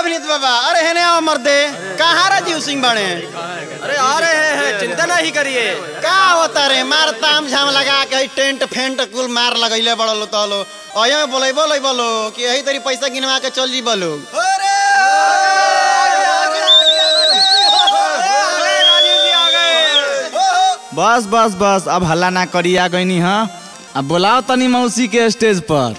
अभिनीत बाबा, अरे है ना मर्दे, कहाँ राजीव सिंह बने? अरे आ रहे हैं, चिंता नहीं करिए। का होता रे, मार ताम झाम लगा के टेंट फेंट कुल मार लगैले बड़लो तलो अये में बोलो कि यही तेरी पैसा गिनवा के चल जी बोलो। बस बस बस, अब हल्ला ना करी, आ गई हाँ। अब बुलाओ तनी मौसी के स्टेज पर।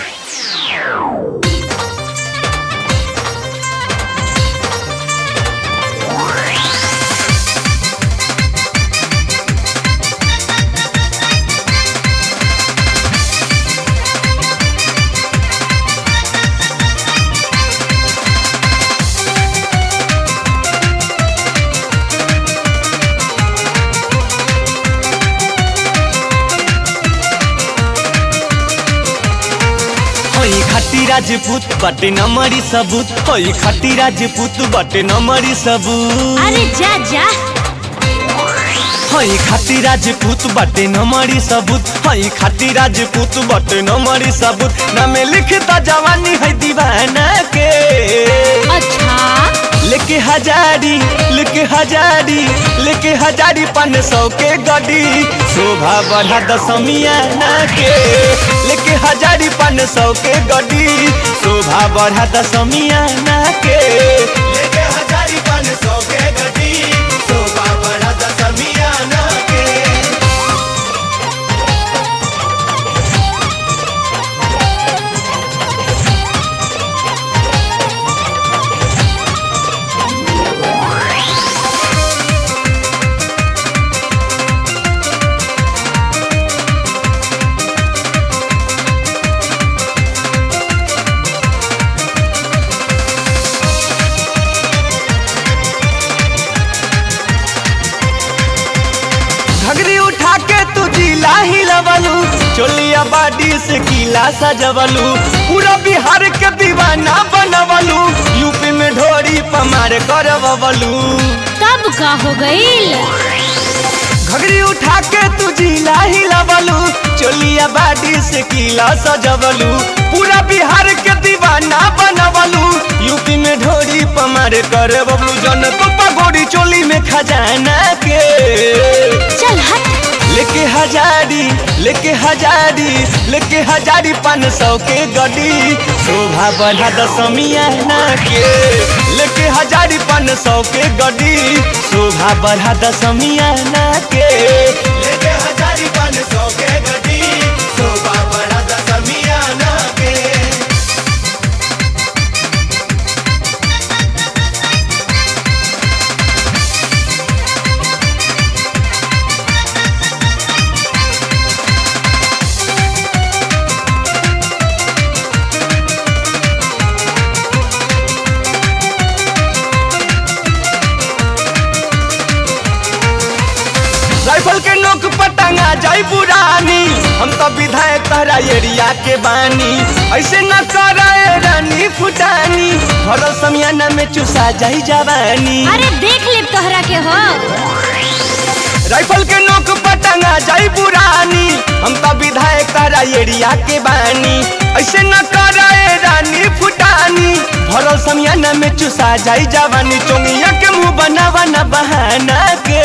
खाटी राजपूत बटे नमरी सबूत, होई खाटी राजपूत बटे नमरी सबूत। अरे जा जा, होई खाटी राजपूत बटे नमरी सबूत, होई खाटी राजपूत बटे नमरी सबूत। नामे लिखता जवानी है दीवाना के। अच्छा लेके हजारी लेके हजारी लेके हजारी 500 के गड्डी, शोभा बढ़ा दशमियाना के। लेके हजारी 500 के गड्डी, शोभा बढ़ा दशमियाना के। लेके हजारी 500 के गड्डी, शोभा बढ़ा दशमियाना के। घगरी उठा के तू जिला हिलवलू, चोलिया बाडी से किला सजवलू। पूरा बिहार के दीवाना बनवलू, यूपी में ढोरी पमार करवलू। तब का हो गईल? घगरी उठा के तू जिला हिलवलू, चोलिया बाडी से किला सजवलू। पूरा बिहार के दीवाना बनवलू, यूपी में ढोरी पमार करवलू। जन तो पगोड़ी चोली में खजाना के। चल हट। लेके हजारी लेके हजारी लेके हजारी 500 के गड्डी, शोभा बढ़ा दशमियाना के। लेके हजारी 500 के गड्डी, शोभा बढ़ा दशमियाना के। लेके हजारी 500 के गड्डी, शोभा बढ़ा दशमियाना के। राइफल के नोक पटंगा जाई पुरानी, हम तो विधायक तहरा एरिया के बानी। ऐसे न कराए रानी फुटानी, भरल समियाना में चुसा जाई जवानी। अरे देख ले तोहरा के हो। राइफल के नोक पटंगा जाई पुरानी, हम तो विधायक तहरा एरिया के बानी। ऐसे न कराए रानी फुटानी, भरल समियाना में चुसा जाई जवानी। चोंगिया के मुंह बनावा न बहाना के।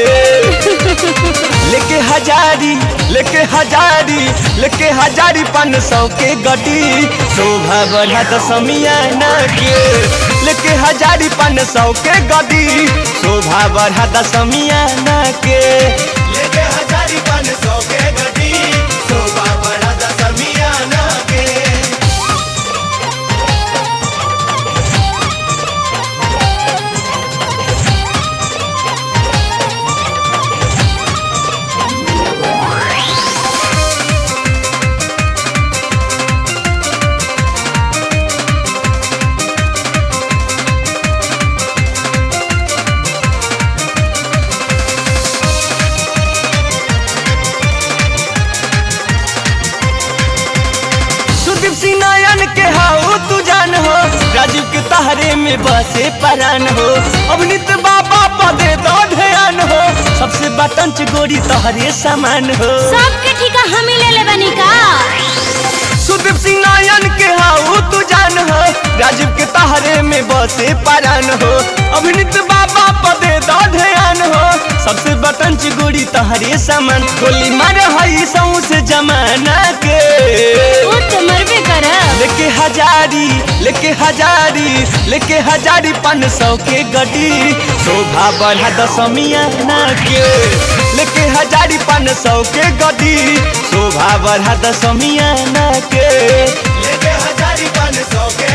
लेके हजारी लेके हजारी लेके हजारी 500 के गड्डी, शोभा बढ़ा दशमियाना के। लेके हजारी 500 के गड्डी, शोभा बढ़ा दशमियाना के। लेके हजारी 500 के गड्डी, शोभा बढ़ा दशमियाना के। राजीव के तहरे में बसे परान हो, अभिनीत बाबा पदे दो ध्यान हो। सबसे बटंच गोरी तहरे सामान हो। सबके ठिका हम ही ले ले बनी का। सुदीप सिंह नायन के हाउ तू जान हो, राजीव के तहरे तोहरे में बसे परान हो अभिनीत बाबा पदे दो ध्यान हो सबसे बटन चिगुड़ी तोहरे सामान गोली मार हई सौसे जमाना के वो तो मरबे करब। लेके हजारी 500 के गड्डी शोभा बढ़ा दशमिया ना के लेके हजारी 500 के गड्डी शोभा बढ़ा दशमिया ना के लेके हजारी 500 के